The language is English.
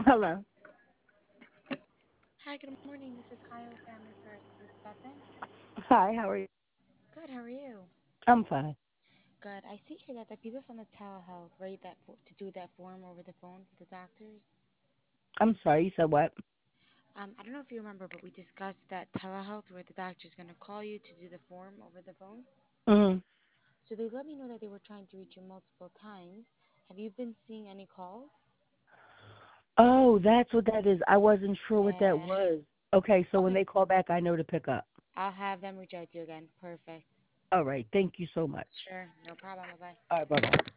Hello. Hi, good morning. This is Kyle, Family First. Is this Bethan? Hi, how are you? Good, how are you? I'm fine. Good. I see here that the people from the telehealth ready to do that form over the phone for the doctors. I'm sorry, you said what? I don't know if you remember, but we discussed that telehealth where the doctor's gonna call you to do the form over the phone. Hmm. So they let me know that they were trying to reach you multiple times. Have you been seeing any calls? Oh, that's what that is. I wasn't sure what that Yeah. was. Okay, so when Okay. they call back, I know to pick up. I'll have them reach out to you again. Perfect. All right, thank you so much. Sure. No problem. Bye bye. All right, bye bye.